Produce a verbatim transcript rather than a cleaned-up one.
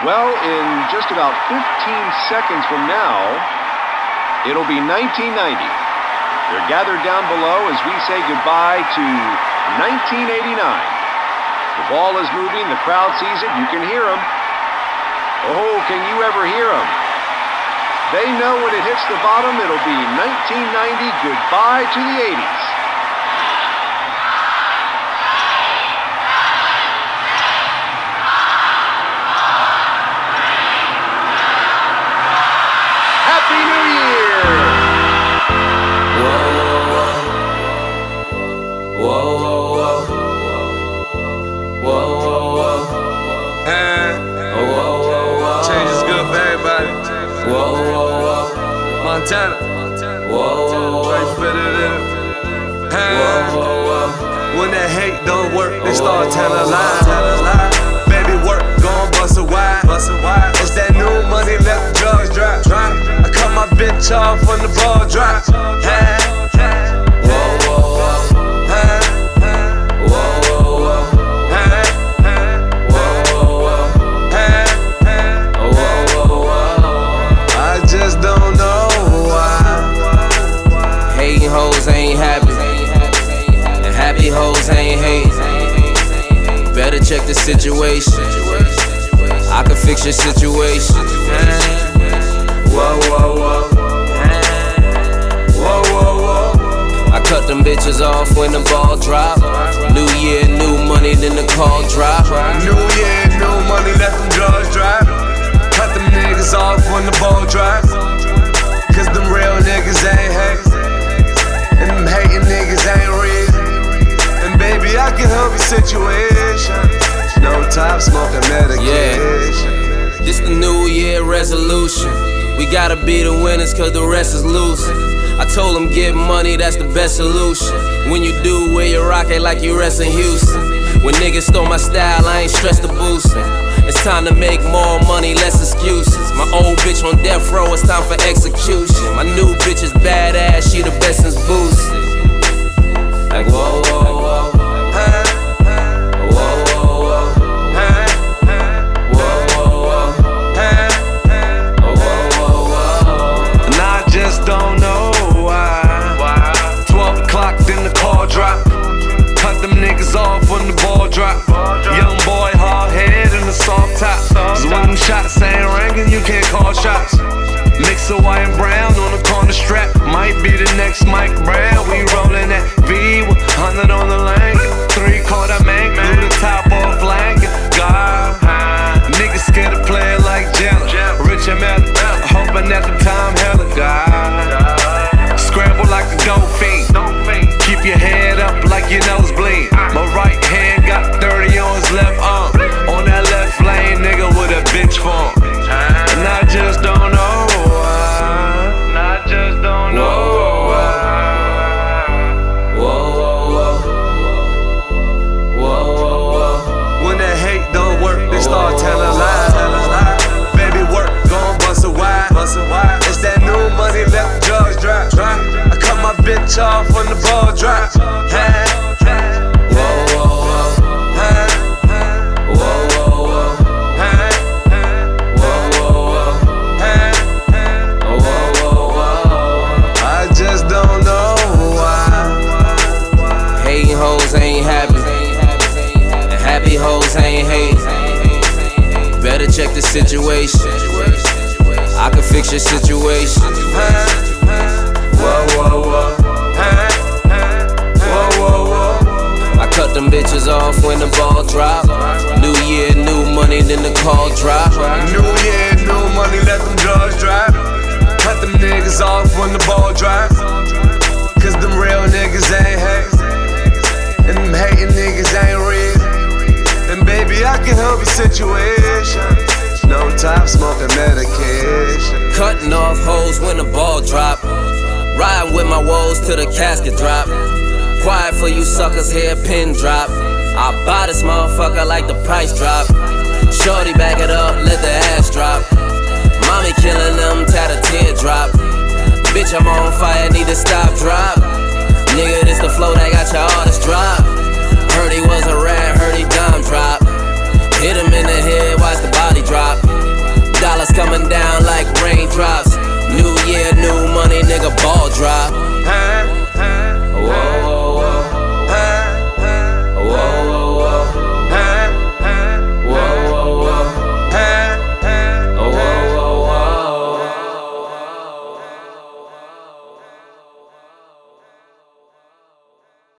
Well, in just about fifteen seconds from now, it'll be nineteen ninety. They're gathered down below as we say goodbye to nineteen eighty-nine. The ball is moving, the crowd sees it, you can hear them. Oh, can you ever hear them? They know when it hits the bottom, it'll be nineteen ninety, goodbye to the eighties. Happy New Year! Whoa, whoa, whoa, whoa, whoa, whoa, And whoa, whoa, whoa, change is good for everybody. whoa, whoa, Montana, whoa, right fitter than it. And when that hate don't work, they start telling lies. Baby work, gon' bust a wide. It's that new money, let the drugs drop. I cut my bitch off when the ball drop. Hey, whoa, whoa, hey, whoa, whoa, hey, hey, I just don't know why. hating hoes ain't happy, and happy hoes ain't hate. Better check the situation. I can fix your situation. Whoa, whoa, whoa. Whoa, whoa, whoa. I cut them bitches off when the ball drop. New year, new money, then the call drop. New year, new money, let them drugs drop. Cut them niggas off when the ball drop. Cause them real niggas ain't hate. And them hating niggas ain't real. And baby, I can help your situation. No top smoking medication. This the new year resolution. We gotta be the winners cause the rest is losing. I told them get money, that's the best solution. When you do, wear your rocket like you rest in Houston. When niggas stole my style, I ain't stressed the boosting. It's time to make more money, less excuses. My old bitch on death row, it's time for execution. My new bitch is badass, she the best since Boosie. Like whoa, whoa, whoa. Hey, Whoa, whoa, whoa. hey, Whoa, whoa, whoa. hey. Whoa, whoa, whoa. And I just don't know why. twelve o'clock, then the call drop. Cut them niggas off when the ball drop. Young boy, hard head and a soft top. Cause when them shots ain't ringing, you can't call shots. Mix of white and brown on the corner strap. Might be the next Mike Brown. We rollin' that V with one hundred on the lane. Three quarter man, glue the top off flank. God, niggas scared to play it like Jenna. Rich and Mel, hoping at the time, hella God. Scramble like a dope fiend. Keep your head up like your nose bleed. My right hand got thirty on his left arm. On that left lane, nigga with a bitch form. And I just don't know why. And I just don't know why. Whoa, whoa, whoa. Whoa, whoa, whoa. When that hate don't work, they start telling lies. Baby work, gon' bust a wide. It's that new money, let the drugs drop. I cut my bitch off when the ball drop. Hey, Whoa, whoa, whoa. hey, Whoa, whoa, whoa. hey, Whoa, whoa, whoa. hey. Whoa, whoa, whoa. I just don't know why. Hating hoes ain't happy, and happy hoes ain't hate. Better check the situation. I can fix your situation. Hey, whoa, whoa, whoa. Hey, whoa, whoa, whoa. I cut them bitches off when the ball drop. New year, new money, then the call drop. New year, new money, let them drugs drop. Cut them niggas off when the ball drop. Cause them real niggas ain't hate. And them hating niggas ain't real. And baby, I can help your situation. No top smoking medication. Cutting off hoes when the ball drop. Riding with my woes till the casket drop. Quiet for you suckers, hair pin drop. I buy this motherfucker like the price drop. Shorty back it up, let the ass drop. Mommy killing them, tat a teardrop. Bitch, I'm on fire, need to stop, drop. Nigga, this the flow that got your artist drop. Heard he was a rat, heard he dime drop. Hit him in the head, watch the body drop. coming down like raindrops. New year,